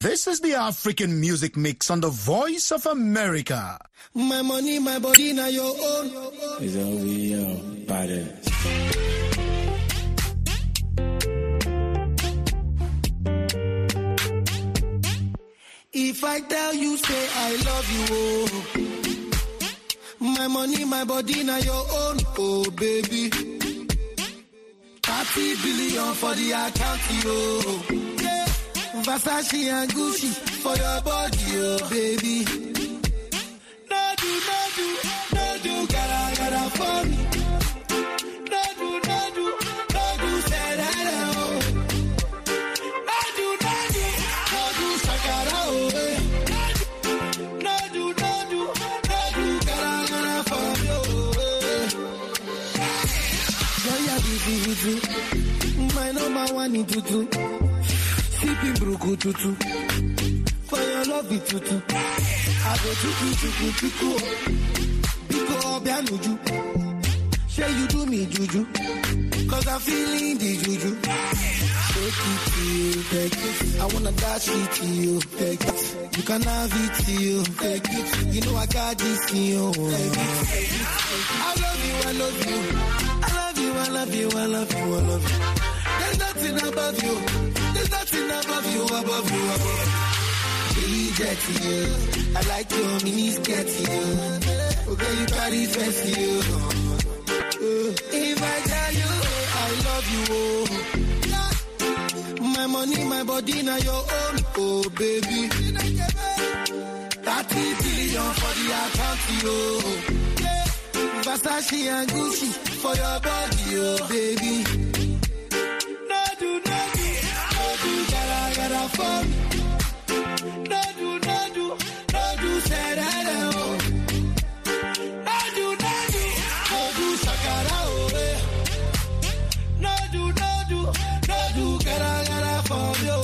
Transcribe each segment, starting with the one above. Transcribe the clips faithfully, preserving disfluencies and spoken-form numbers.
This is the African Music Mix on the Voice of America. My money, my body, now your own. It's O V O, body. If I tell you, say I love you, oh. My money, my body, now your own, oh baby. thirty billion for the account, oh. Yeah. Versace and Gucci for your body, oh baby. No do, no do, no do, gotta, gotta for me. No do, no do, no do, say that, oh. No do, no do, no do, sakara, oh. No do, no do, no do, gotta, gotta for me, oh. Girl, you're beautiful, my number one in tutu. Sipping bruku tutu, for your love it tutu. I go tutu tutu tutu, biko obianuju. Say you do me juju, cause I'm feeling the juju. Take it to you, take it. I wanna dash it to you, take it. You can have it to you, take it. You know I got this in you, take it. I love you, I love you. I love you, I love you, I love you, I love you. There's nothing above you. There's nothing above you, above you, above you. Reject you. I like your mini skirt, you. Okay, you carry fancy, you. If I tell you I love you, oh. My money, my body, now your own, oh baby. thirty billion for the account, you. Versace and Gucci for your body, oh baby. Gotta for me. No do, no do, no do, say that, oh. No do, no do, no do, sakara, oh. No do, no do, no do, gotta, gotta for me, oh.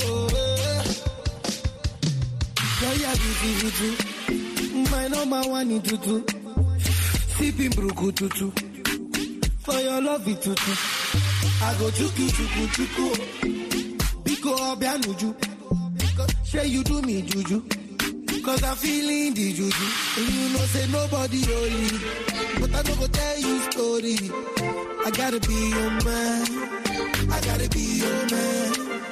Girl, you're beautiful, my number one in tutu. Sipping bruku tutu, for your love it tutu. I go chuku, chuku, chuku. Go obianuju, say you do me juju, cause I'm feeling the juju. And you know say nobody only, but I don't go tell you story. I gotta be your man, I gotta be your man.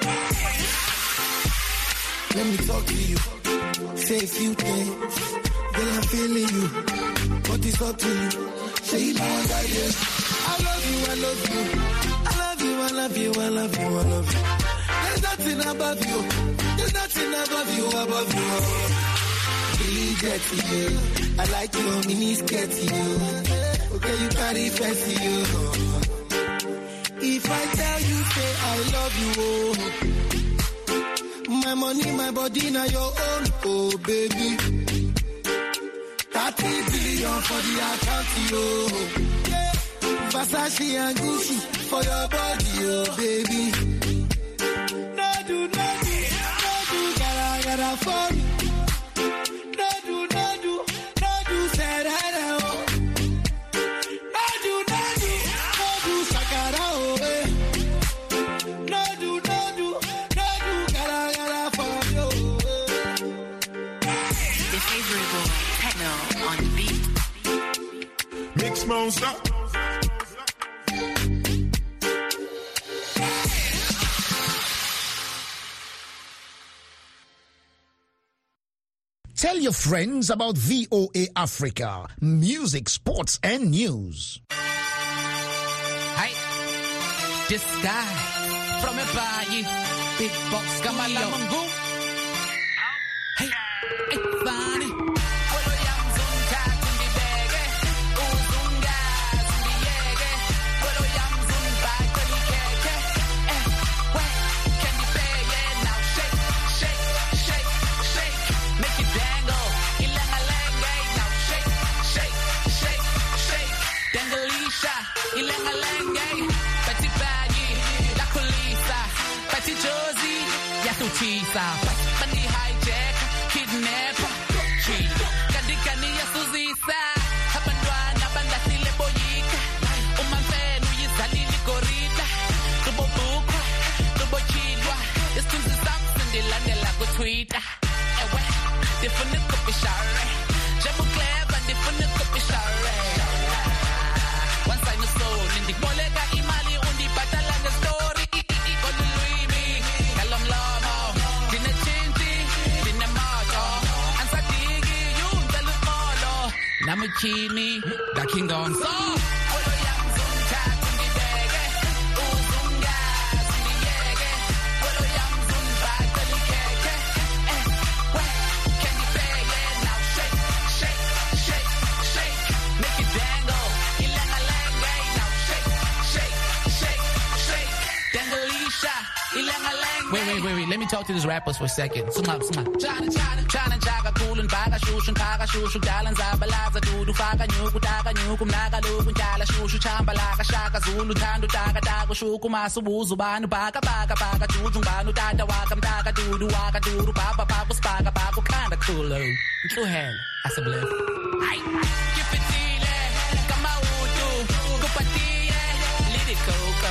Let me talk to you, say a few things, girl I'm feeling you, but it's up to you. Say you know that yes, I love you, I love you, I love you, I love you, I love you, I love you. There's nothing above you. There's nothing above you, above you. Reject you. I like your mini skirt, you. Okay, you carry fancy, you. If I tell you, say I love you, oh. My money, my body, now your own, oh baby. thirty billion for the account, you. Versace and Gucci for your body, oh baby. For me. No do, no do, no do, say that, oh. No do, no do, no do, sakara, oh. No do, no do, no do, gotta, gotta for you. Your favorite boy, Techno on the beat. Mix monster. Tell your friends about V O A Africa, music, sports, and news. Hey, this guy from a body, big box, Kamala Mungu. Hey, it's funny. Tisa, Bandi hijack, kidnap, cheat. Kadi kani ya Suzisa, Habandwana banda sile boyika. Umamfenu yizalili korida. Tubo buku, tubo chidwa. This is the socks and the landela go tweet. Rita. Ewe, different copy share. Jamu clever, different copy share. One side no soul, in the bolega imali undi patala the story. Iko luimi, kalam lamo. Dina chinti, dina mato. Ansa digi, yun dalu kolo. Namuchini, da king on so. Wait, wait, wait, wait. Let me talk to these rappers for a second. Suma, suma. Chana, chana, chana, chaka, cool and baga, shushu, kaga, shushu, dalan, zabalaza, dudu, faga, nyuku, taga, nyuku, naga, luku, jala, shushu, chambalaga, shaka, zulu, tandu, taga, taga, shuku, masu, wuzu, banu, baga, baga, baga, chujung, banu, tata, wakam, taga, dudu, waka, dudu, papa, papa, spaga, papa, kinda cool, oh. True hell, I said, blip. Aye, kipitile, kama udu, kupatie, lidi coco,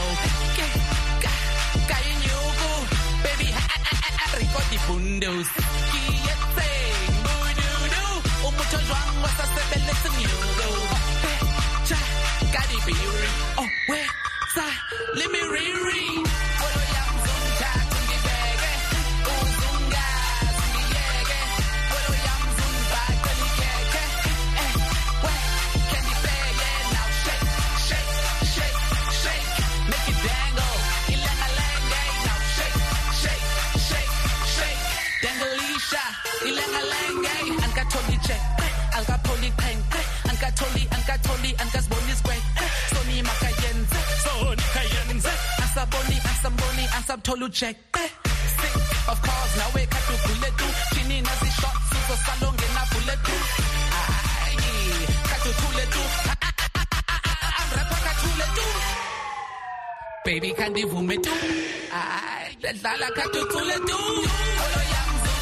Ricoti pundos, kiete, bududu, umucho juan wasa se belle senyudo. Cha, kadi biri, oh we sa, let me riri. Wolo yam zunga tungi bege, uzunga tungi yege. Wolo yam zunga teli keke, eh we candy bege now shake, shake, shake, shake, make it dangle, ilenga lenge now shake, shake, shake. Dangalisha, ilenga lenge, anka toli check, alka poli peng, anka toli, anka toli, anka zboni square, soni makayenze, soni kayenze, asaboni, asamboni, asab tolu check, sick, of course, now we katu kuletu, chini nazi shot, suzo salonge na fuletu, aye, katu tuletu, amrapa katuletu, baby kandi vumetu, aye, lala katu tuletu, olo ya.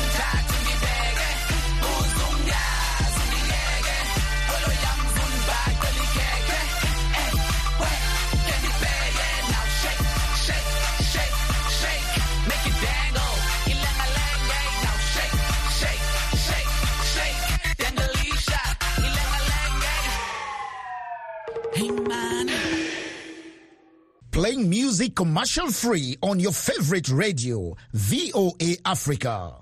Playing music commercial free on your favorite radio, V O A Africa.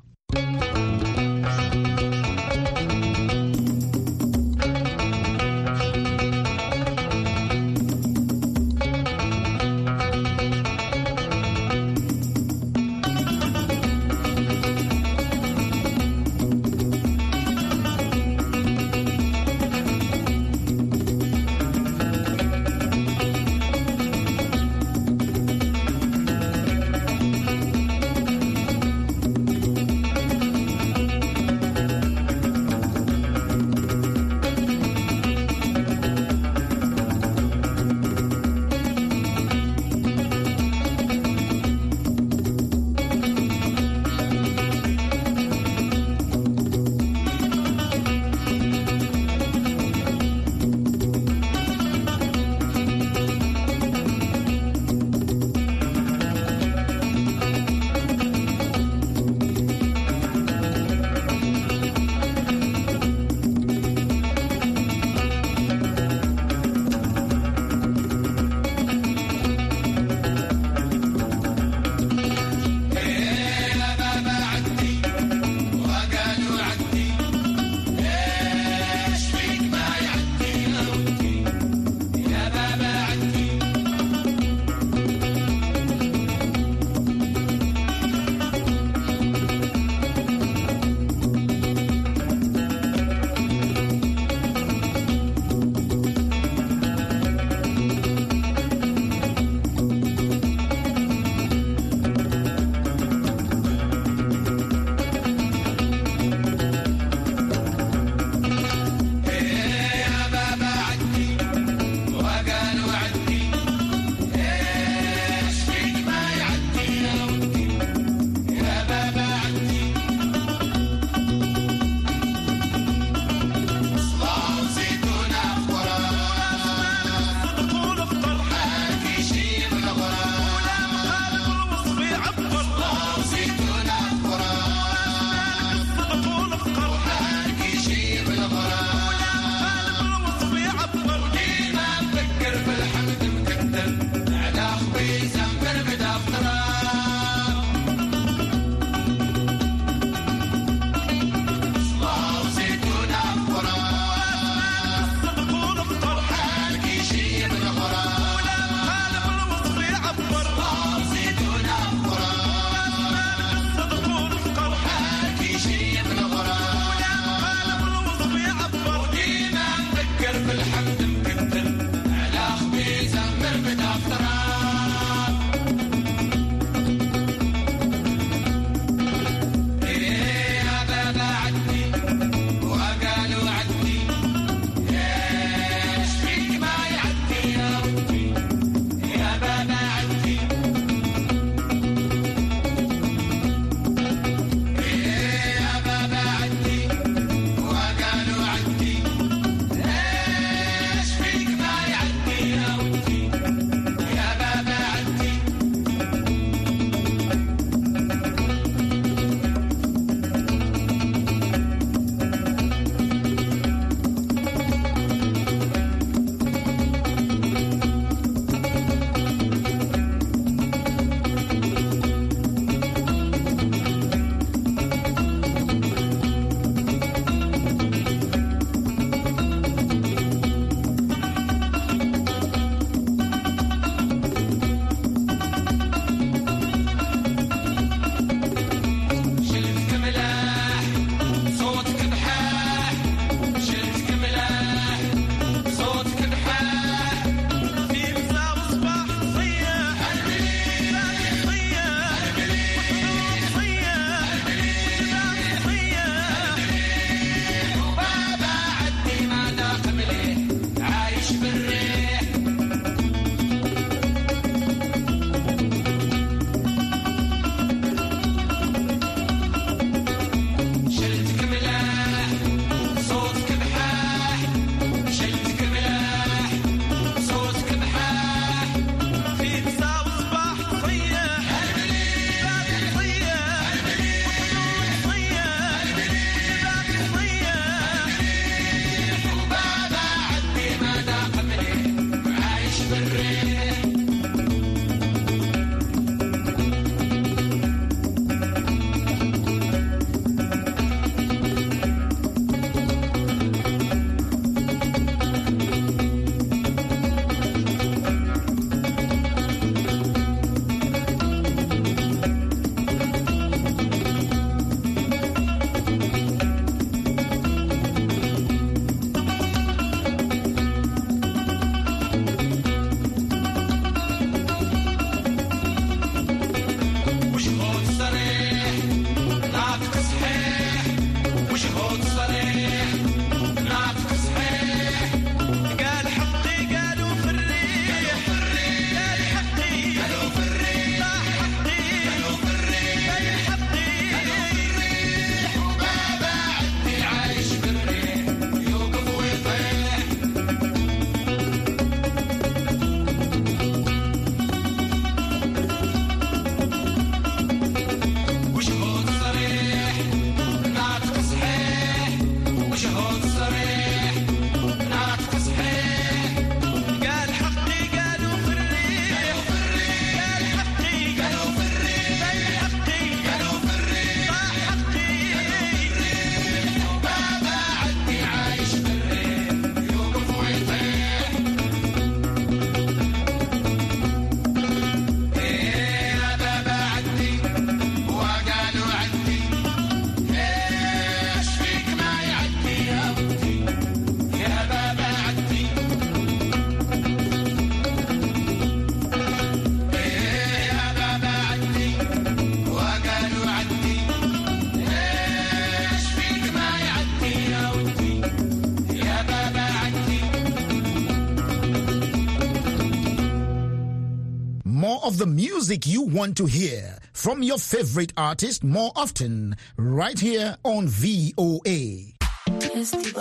of the music you want to hear from your favorite artist more often, right here on V O A. Everybody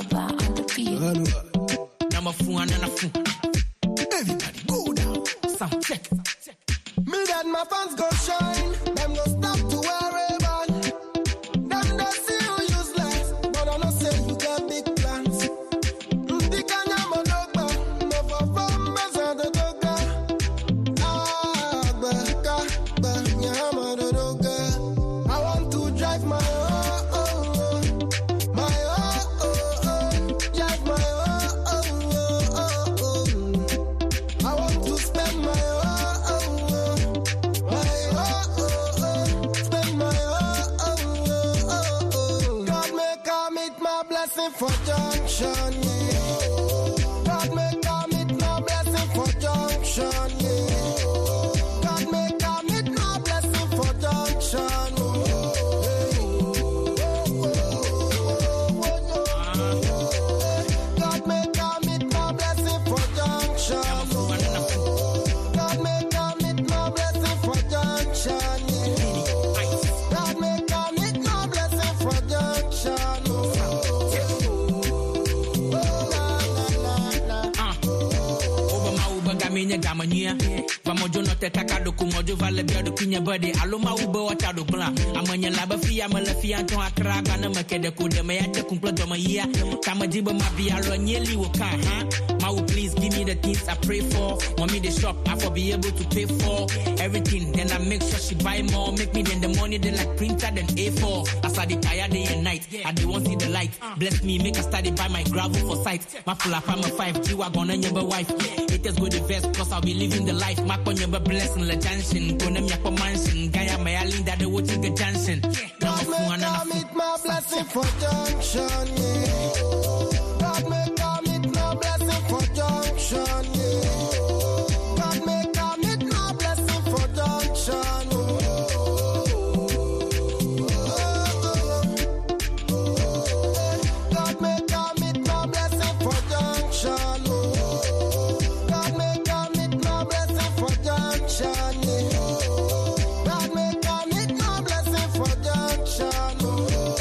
go down. Sound check. Me that my fans go shine. Them go stop to wear a band. Them don't see you useless, but I know say you got big plans. The Kanyama Dogba, no for farmers and the Dogga. Ah, Baka, Banyama Dogga. I want to drive my oh, oh, oh. My oh, oh, oh. Drive my oh, oh, oh, oh. I want to spend my oh, oh, oh. My oh, oh, oh. Spend my oh, oh, oh, oh. God make I meet my blessing for junction, yeah. God make I meet my blessing for junction, yeah. God make I meet my blessing for junction, oh. God make I meet my blessing for junction, oh. God make I meet my blessing for junction, yeah. God make I meet my blessing for junction, oh. Gamenya gamanya vamojo no te kakado kumojo vale biado kinya body aloma ubo watado plan amanya laba fia mala fia to akra ga na makede ko de me ya kumplo do maya kamajiba mabia ro nyeli wo kan ha ma please give me the things I pray for want me the shop I for be able to pay for everything then I make sure she buy more make me then the money they like printer than A four as I dey tired day and night I dey want see the light bless me make I study buy my gravel for sight my full up I'm a five G wagon and your wife it is good the best cause I'll be living the life my on your blessing la junction gonna me a mansion gaya my linda the watching the junction God make I meet my blessing for junction, yeah. God make I meet my blessing for junction, yeah. God make I meet my blessing for junction, oh. God make I meet my blessing for junction, oh. God make I meet my blessing for junction, yeah. God make I meet my blessing for junction, oh.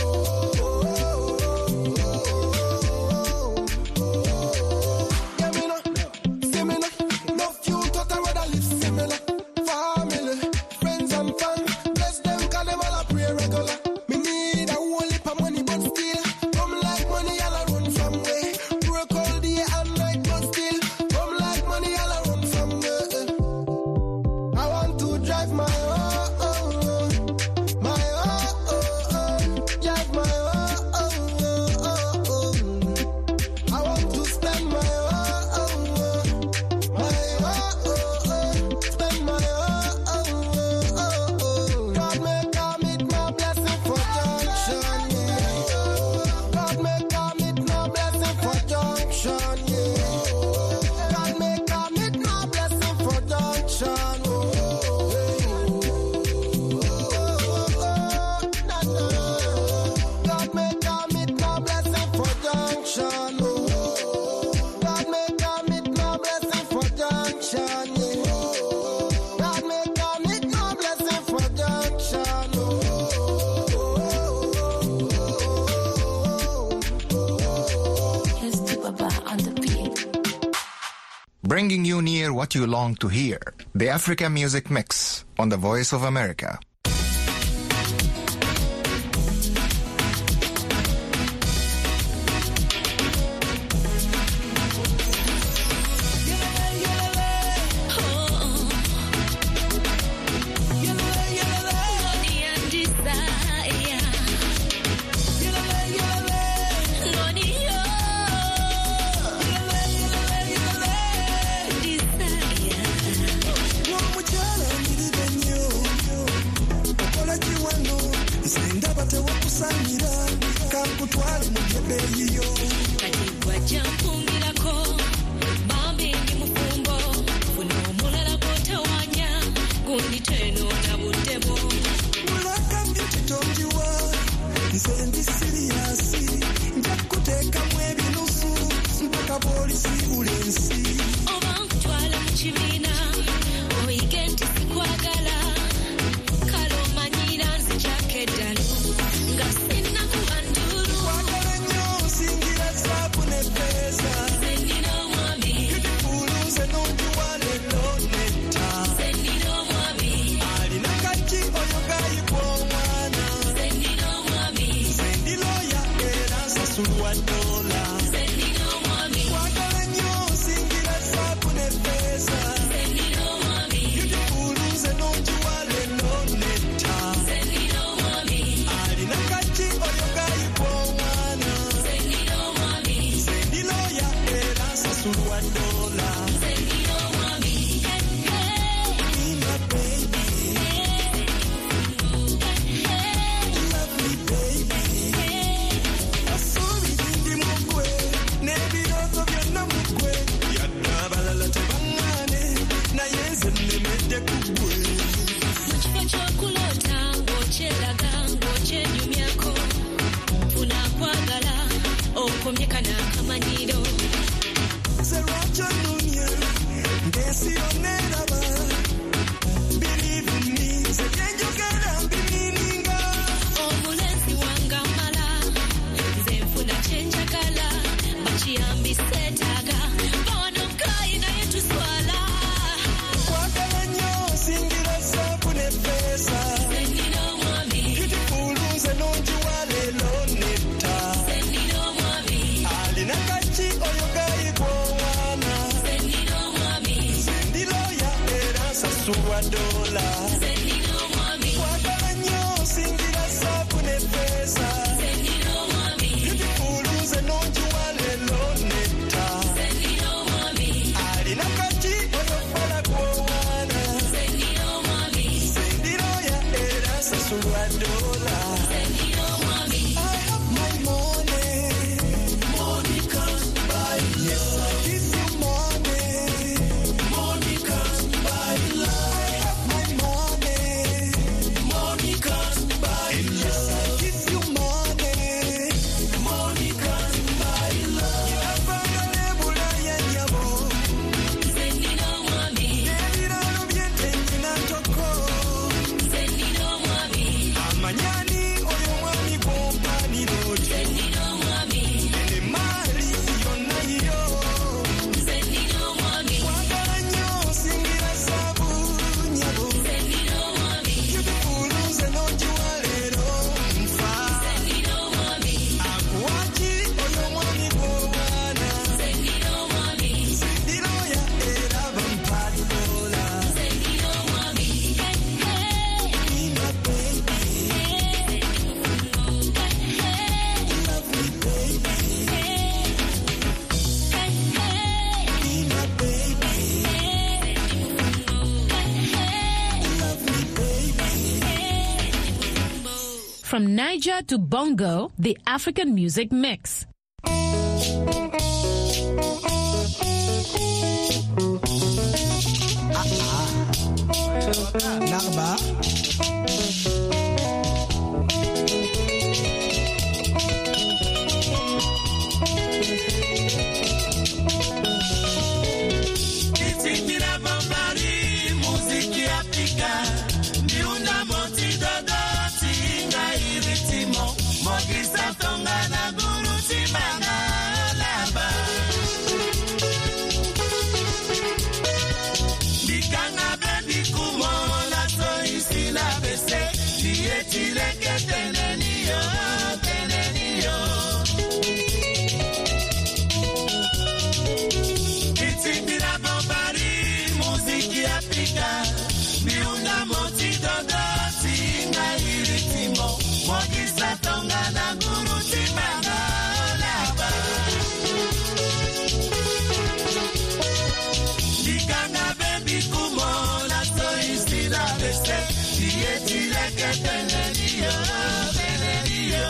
Yeah, me know, see me know. Love you, thought I rather live similar. Family, friends and fun. Bless them, cause them all a pray regular. Me need a whole heap of money, but still come like money, all I run from way. Work all day and night, but still come like money, all I run from way. I want to drive my oh, oh, oh. My oh, oh, oh. Drive my oh, oh, oh, oh. I want to spend my oh, oh, oh. My oh, oh, oh. Spend my oh, oh, oh, oh. God make I meet my blessing for junction, yeah. God make I meet my blessing for junction, yeah. God make I meet my blessing for junction, oh. God make I meet my blessing for junction, oh. God make I meet my blessing for junction, yeah. God make I meet my blessing for junction, oh. Here's the Baba on the beat. Bringing you near what you long to hear. The Africa Music Mix on the Voice of America. Oba nkutwala mu kibiina oyige nti sikwa sulwa dola. Sendino mwami. Kwagala nyo singira sapu ne pesa. Sendino mwami. Yudikuluze nonjuwale noneta. Sendino mwami. Alina kati oyo gayi kwa wana. Sendino mwami. Sendilo ya era sasulwa dola. Sendino mwami. Hey, hey. Be my baby. Lovely baby. Asuri dindi mugwe. Nebirozo byonna mugwe. Yadda abalala tebangane. Naye nze nnemedde ku ggwe. Mu kifo ky'okulota ng'okyeraga ng'okyenyumyako nfuna kwagala okomye kana akamanyiro. Nze lwaki onnumya ng'ensi yonna eraba. Believe in me, nze bye njogera mbimiininga. Omulenzi wange amala nze nfuna kye njagala bakiyambi seetaaga bono nkayi naye tuswala. Kwagala nnyo singira saapu ne pesa. Sendino mwami. Beautiful nze nonjiwa leero netta. Sendino mwami. Alina kaki oyo gayi gw'owaana. Sendino mwami. Ndiloya era nsasulwa dola. Sendino mwami. Kwagala nnyo singira saapu ne pesa. Sendino mwami. Beautiful nze nonjiwa leero netta. Sendino mwami. Alina kaki oyo fala gw'owaana. Sendino mwami. Ndiloya era nsasulwa dola. Sendino mwami. I have my money. Money can't buy. Yes, I give you money. Money can't buy love. I have my money. Money can't buy. Yes, I give you money. Money can't buy love. Inafanga nebula ya nyabo. Sendino mwami. Nebiralo byentengi na ntoko. Sendino mwami. Amanyani oyo mwami gw'ompaniroti. Sendino mwami. Ene mali yonna yiyo. Sendino mwami. Kwagala nnyo singira saabu nyabo. Sendino mwami. Beautiful nze nonjiwa leero nfa. Sendino mwami. Akuwaki oyo mwami gw'owaana. Sendino mwami. Ndiloya era bampadola. Sendino mwami. Hey, hey. Be my baby. Lovely baby. Be my baby. Lovely baby. From Niger to Bongo, the African music mix. Narba. Itingira bambari, muziki Afrika. Miunda monti dodo, tinga iritimo. Mogisa tonga na guru timanga laba. Bikanga baby kumo, la so isi la bese. Dieti leke teneniyo, teneniyo. Itingira bambari, muziki Afrika. Miunda monti dodo, tinga iritimo. Mogisa tonga na guru timanga laba. Dikanga baby kumo, la so isi la bese. Dieti leke teneniyo, teneniyo.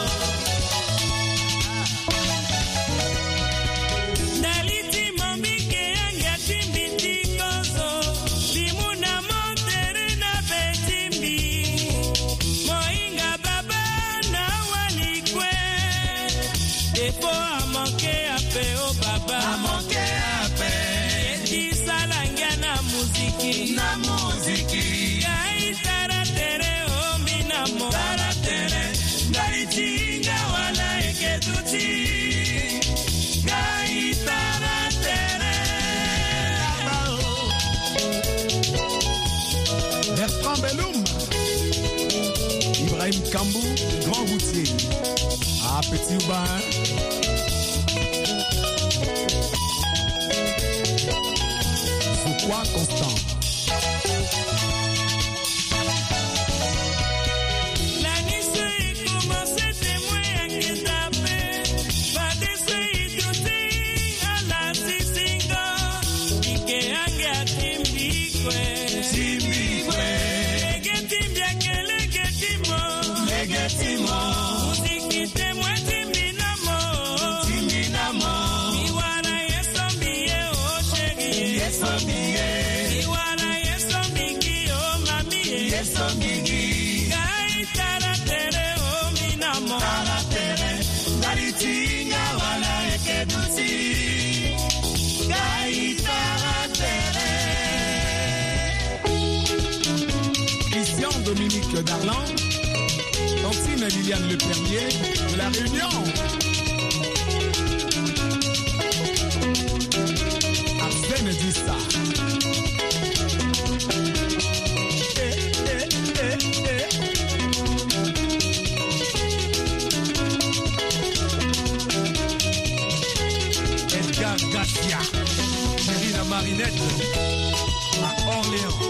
Daliti mambike anga timbiti kozo. Dimuna montere na betimbi. Moinga baba na walikwe. Depo amanke ape o baba. Amanke ape. Eti salangia na muziki. Na muziki. Gai tara tere o minamo. Tara tere. Daliti inga wala eketuti. Gai tara tere. Bertrand Belloum, Ibrahim Kambou, Grand Routier. Appétit ou bas, hein? C'est quoi Constant? Dominique Darlan, Tantine Liliane Le Perrier de La Réunion. Arsène Dissa. Eh, eh, eh, eh. Edgar Garcia, Chérie la Marinette, à Orléans.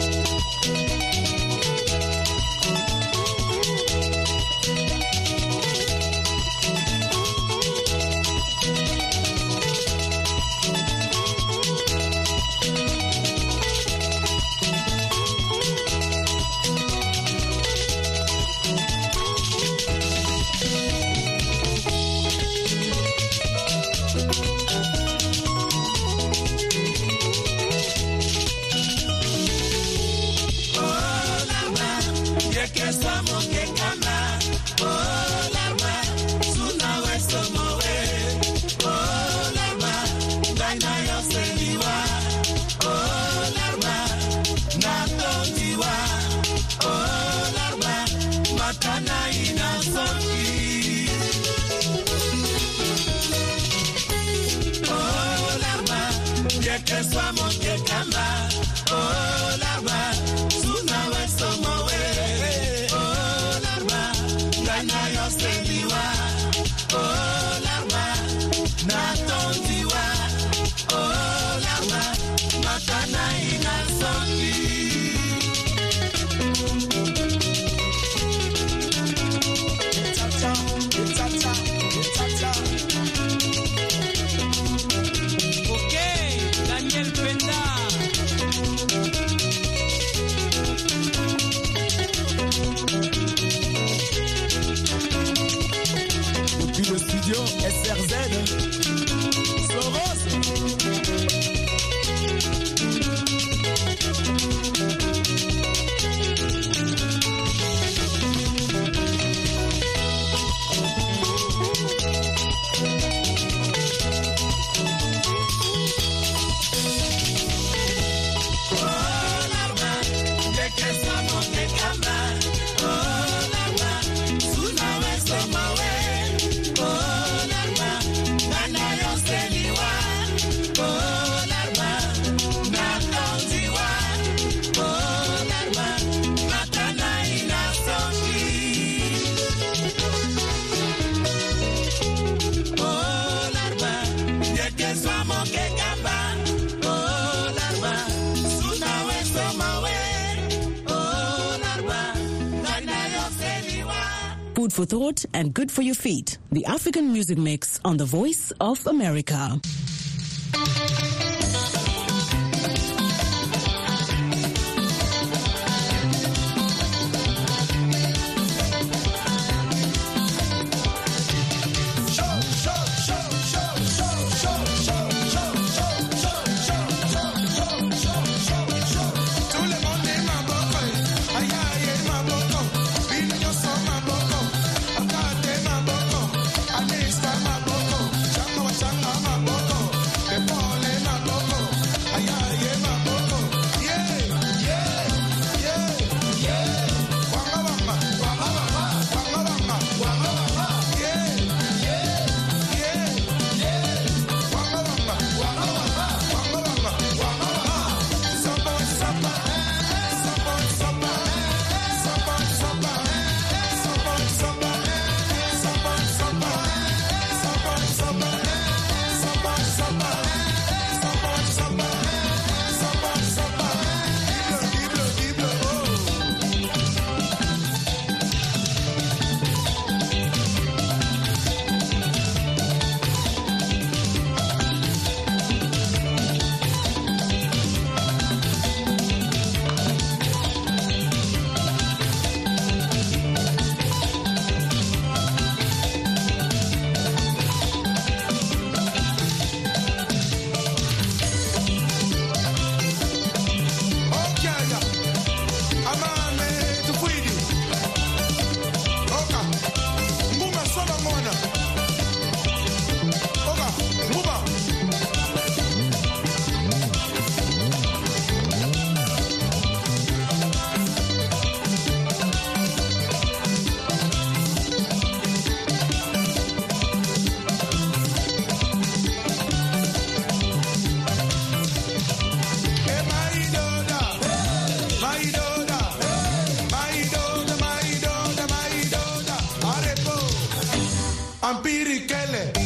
Food for thought and good for your feet. The African Music Mix on the Voice of America. Changa, changa, maboko, the ball, Ampirikele.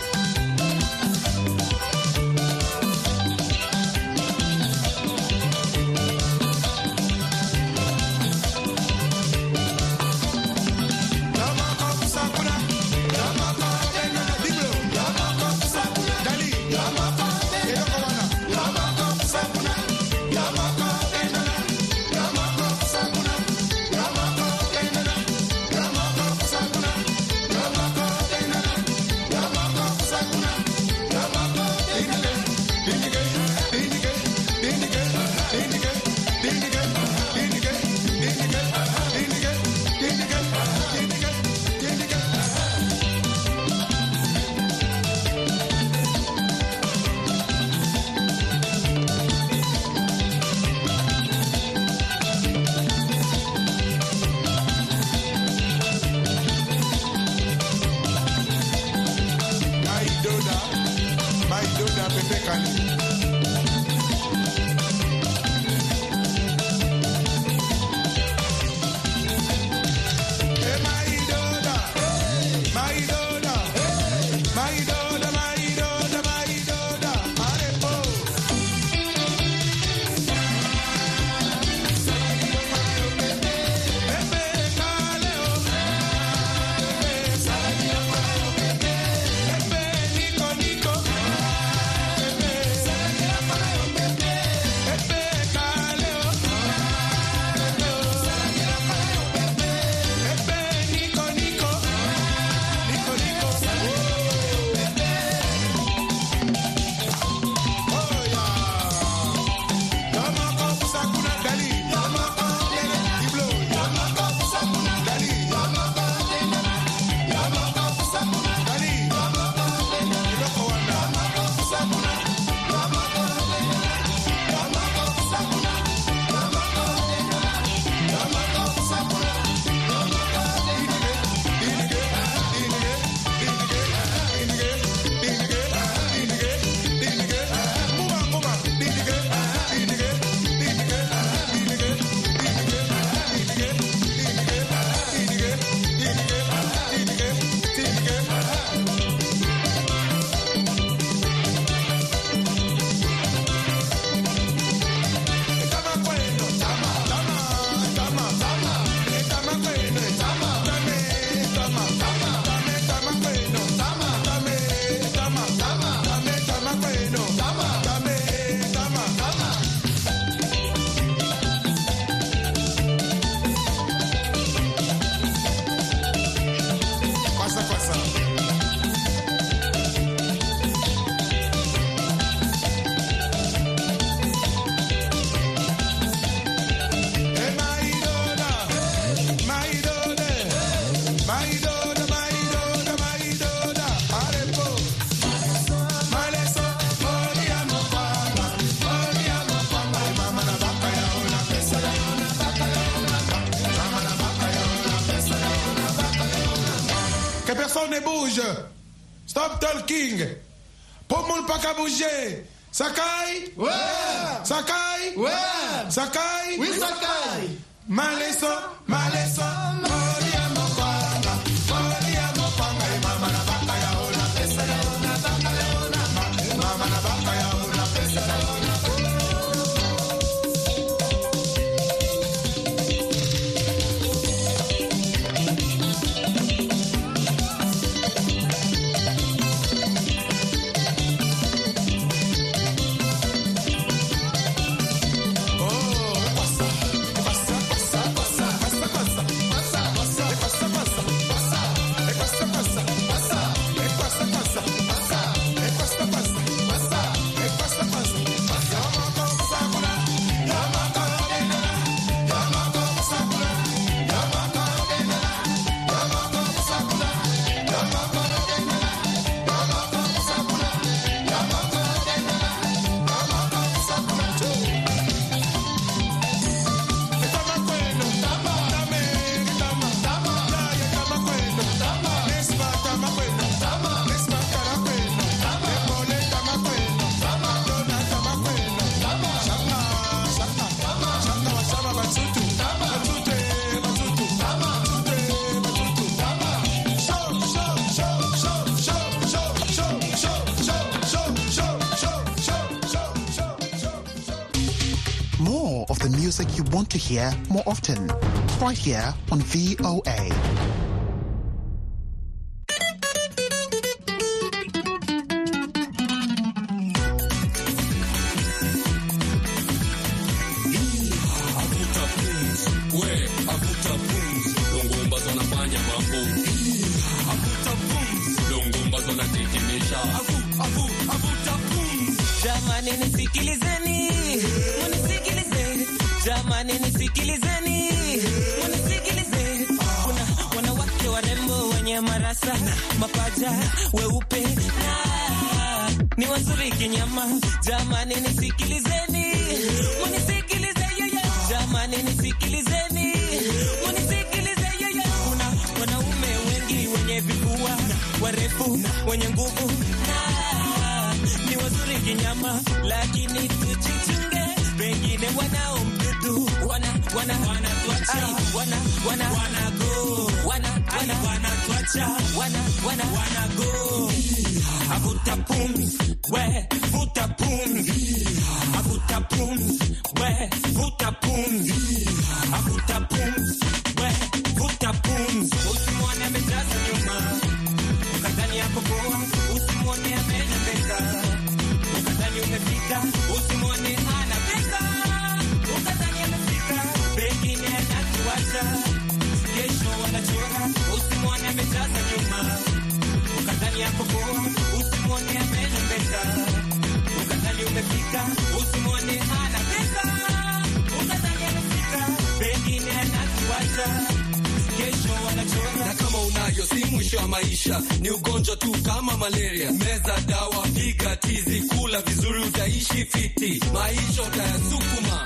Stop talking. Pour mon pas qu'à bouger. Sakai? Ouais. Sakai? Ouais. Sakai? Oui, Sakai. Maleso, maleso. Moria mopanga. Moria mopanga. Mama na baka ya ona pesa ya ona baka ya ona. Mama na baka ya ona pesa ya ona. Passa, passa, passa, passa, passa, passa. music you want to hear more often. Right here on V O A. Jamani nisikilizeni, munisikilize. Jamani nisikilizeni, munisikilize. Kuna wanawake warembo wenye marasa na mapaja weupe na ni wazuri kinyama. Jamani nisikilizeni, munisikilize yoyo. Jamani nisikilizeni, munisikilize yoyo. Kuna wanaume wengi wenye vifua warefu wenye nguvu ni wazuri kinyama, lakini tujichunge, wengine wanao mdudu, wana wana wana tuacha, wana wana wana go, wana wana wana tuacha, wana wana wana go. Avuta pumzi, we vuta pumzi, avuta pumzi, we vuta pumzi, avuta pumzi, we vuta pumzi. Usimwone amejaza nyuma, ukadhani yako poa, usimwone amenembeka. Ukadhani umefika, usimwone ana pesa. Ukadhani amefika, pengine anatuacha. Kesho wanachora, usimwone amejaza nyuma. Ukadhani yako poa, usimwone amenembeka. Ukadhani umefika, usimwone ana pesa. Ukadhani amefika, pengine anatuacha. Kesho wanachora. Na kama unayo si mwisho wa maisha, ni ugonjwa tu kama malaria. Meza dawa, piga tizi, kula vizuri utaishi fiti. Maisha utayasukuma,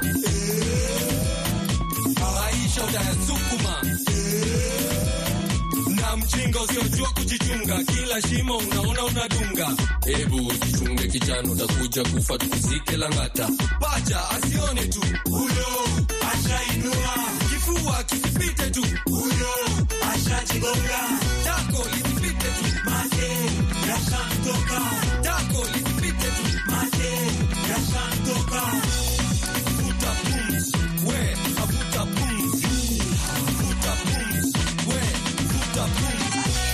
maisha utayasukuma. Na mjinga usiojua kujichunga, kila shimo unaona unadunga. Ebu jichunge kijana, utakuja kufa tukuzike Langata. Pacha asione tu, huyo ashainua. Kifua kisipite tu, huyo ashajigonga. Tako lisipite tu, mate yashantoka. Tako lisipite tu, mate yashantoka. Vuta pumzi, we avuta pumzi. Vuta pumzi, we vuta pumzi.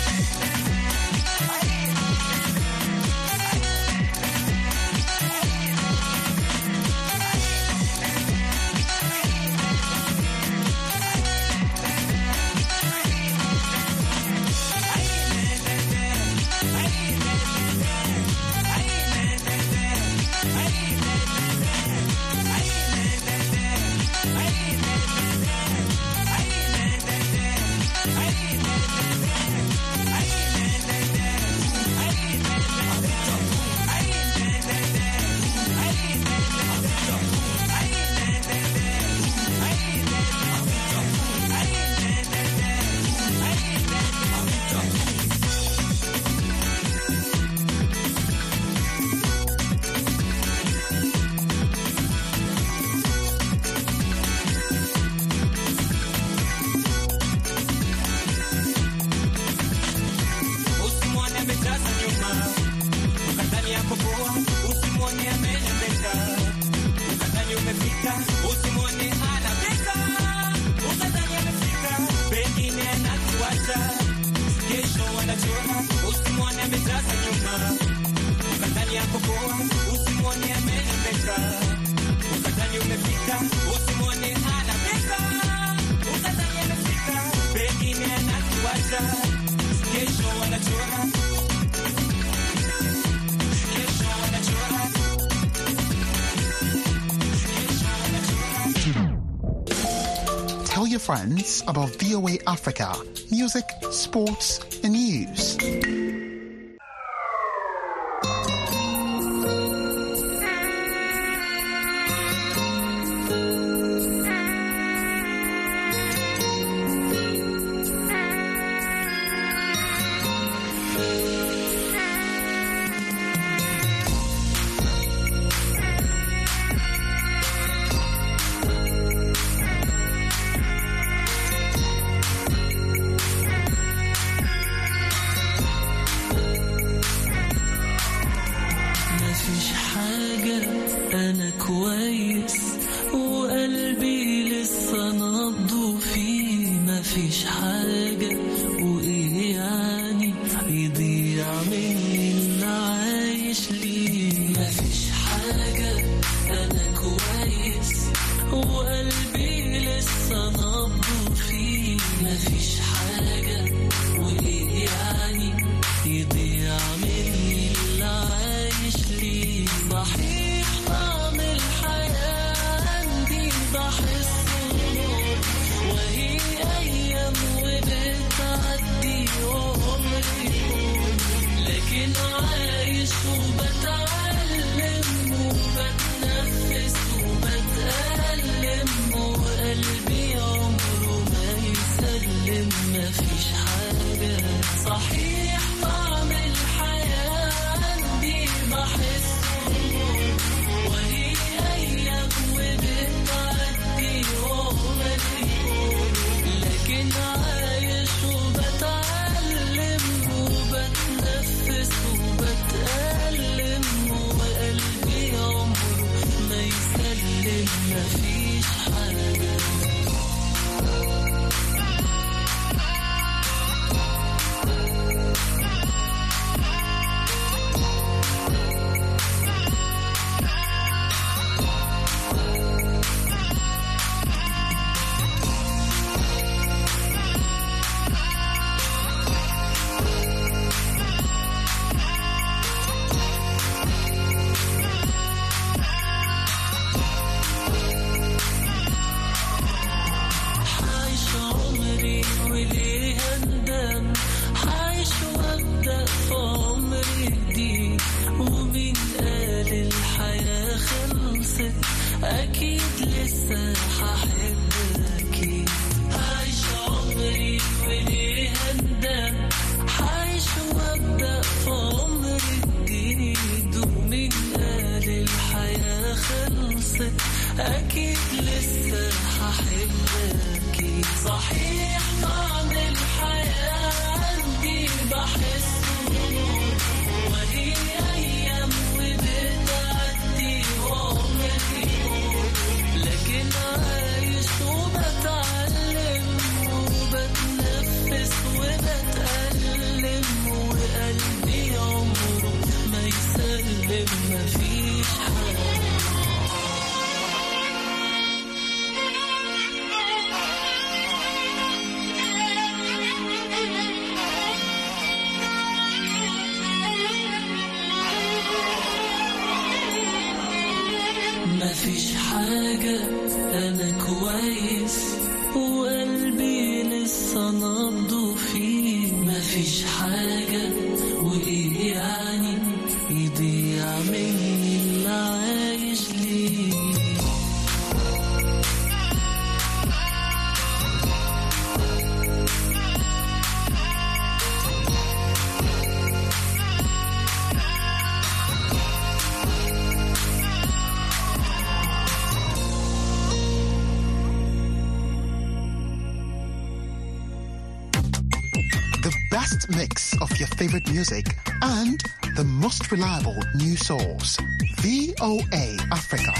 Tell your friends about V O A Africa, music, sports, and news. أنا كويس وقلبي صحيح طعم الحياة عندي بحسه نور، وهي أيام وبتعدي وعمري يقول، لكن عايش وبتعلم وبتنفس وبتألم، وقلبي عمره ما يسلم، مفيش حاجة صحيح طعم الحياة عندي بحسه نور، وهي أيام وبتعدي وعمري يقول، لكن عايش وبتعلم وبتنفس وبتألم، وقلبي عمره ما يسلم، مفيش حاجة. حعيش عمري وليه أندم، حعيش وأبدأ في عمري جديد، ومين قال الحياة خلصت، أكيد لسه هحب أكيد. حعيش عمري وليه أندم، حعيش وأبدأ في عمري جديد، ومين قال الحياة خلصت، أكيد لسه هحب أكيد. صحيح طعم الحياة عندي بحسه نور، وهي أيام وبتعدي وعمري يقول، لكن عايش وبتعلم وبتنفس وبتألم، وقلبي عمره ما يسلم، مفيش حاجة. مفيش حاجة، أنا كويس وقلبي لسه نبضه فيه، مفيش حاجة وإيه يعني يضيع مني اللي عايش ليه. The best mix of your favorite music and the most reliable news source. V O A Africa.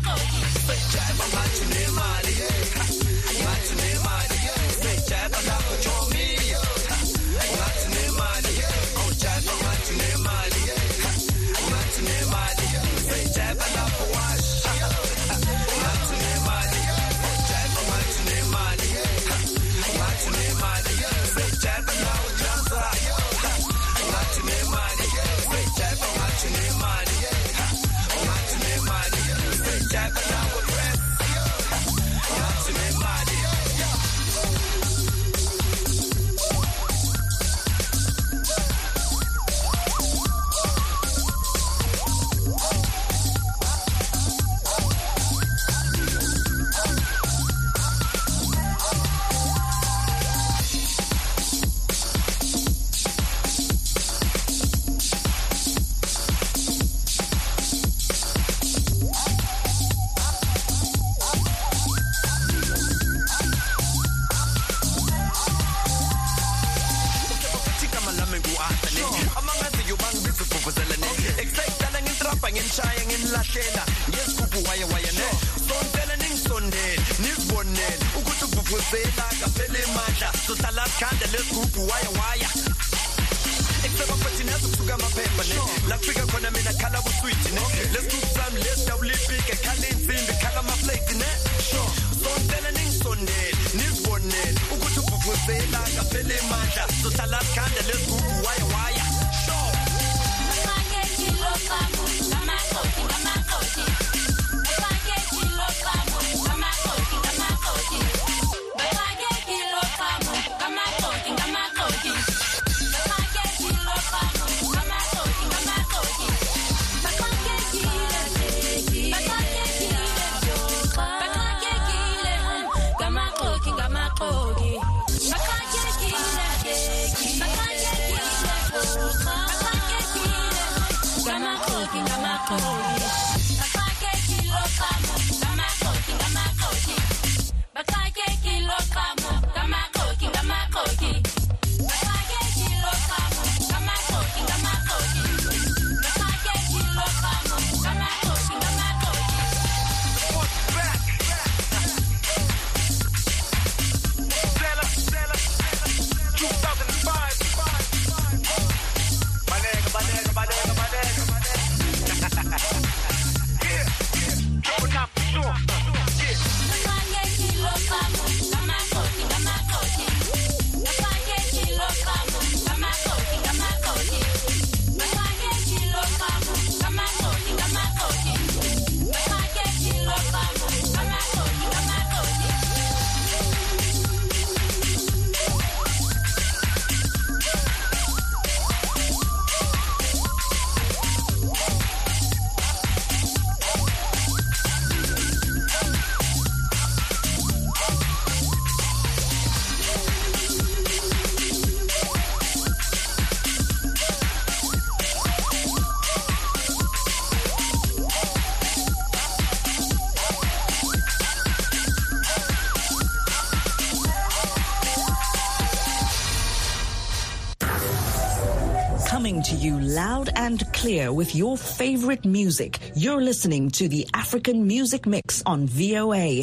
Coming to you loud and clear with your favorite music. You're listening to the African Music Mix on V O A.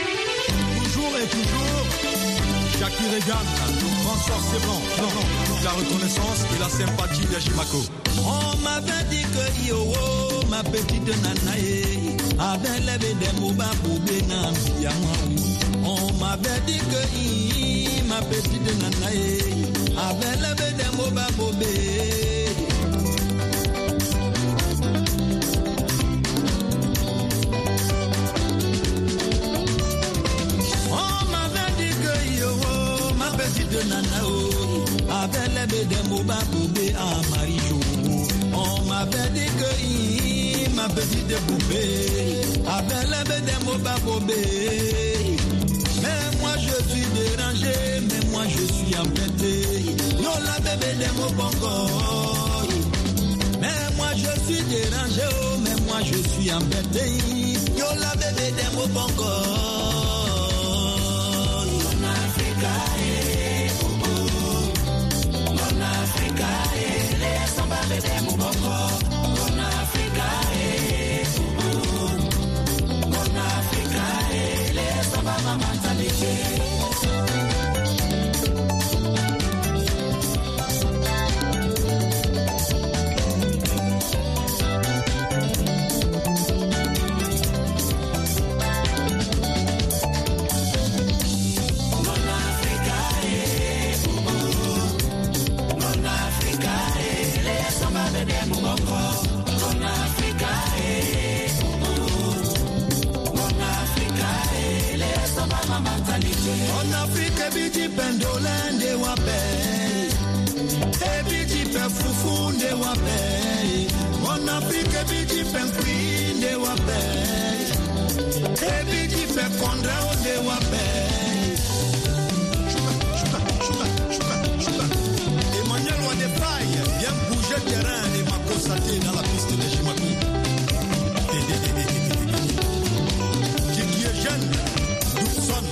Toujours et toujours, Jackie Regan, François Seblanc, toute la reconnaissance et la sympathie de Jimako. On m'avait dit que yo, ma petite nanae, avait levé des moubas pour bénin, on m'avait dit que ma petite nanae, avait levé des moubas pour bénin. De Nanao, avec les bédés Moba Boubé à Marijo. On m'avait dit que ma petite poupée, avec les bédés Moba Boubé. Mais moi je suis dérangé, mais moi je suis embêté. Yo la bébé des Mobongo. Mais moi je suis dérangé, oh, mais moi je suis embêté. Yo la bébé des Mobongo. Mon Africa est Africa, les samba bébé mouboko. Mon Africa, mon Afrique biti pendolende wape. E biti pe fufunde wape. Mon Afrique biti penquinde wape. E biti pe kondraonde wape. Emmanuel Wadepaille vient bouger terrain et m'a constaté dans la piste de Chimakou. Qui est jeune, nous sommes.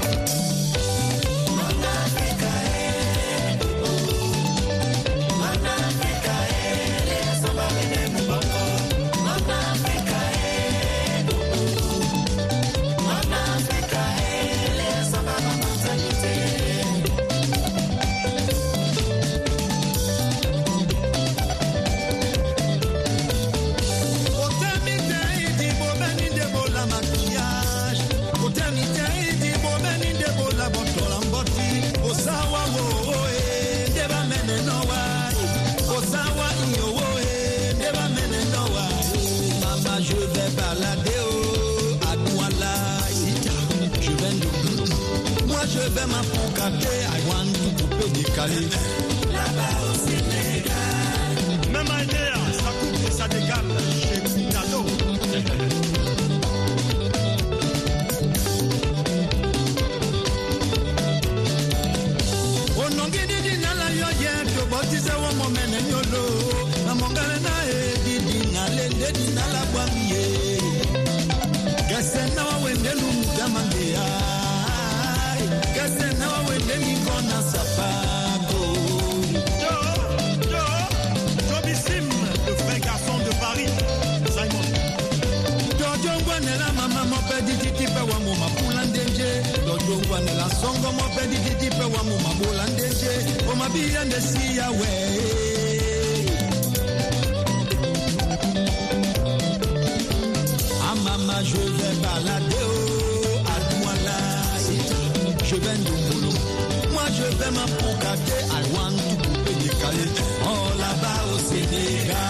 Je vais m'approcater, I want to couper des calés. Là-bas au Sénégal. Même à Néa, ça coupe et ça dégale chez Nado. Oh non, Guidi Nala Yoye, que baptisé au moment Nyolo. La Mongalena et Didi Nale, Didi Nala Bamie. Gassena Wendelu Damandea. Gassena Wendemi Kona Sapago. Yo, yo, Jobissim, le vrai garçon de Paris, Simon. Dojo Wanela, maman, mon père dit Titi Pewamo, ma poulandeje. Dojo Wanela, songo, mon père dit Titi Pewamo, ma poulandeje. Oh, ma bien de Siawe. Ah, maman, je vais balader, oh, à Douala. Je vais nous boulot. Moi je vais m'approcater,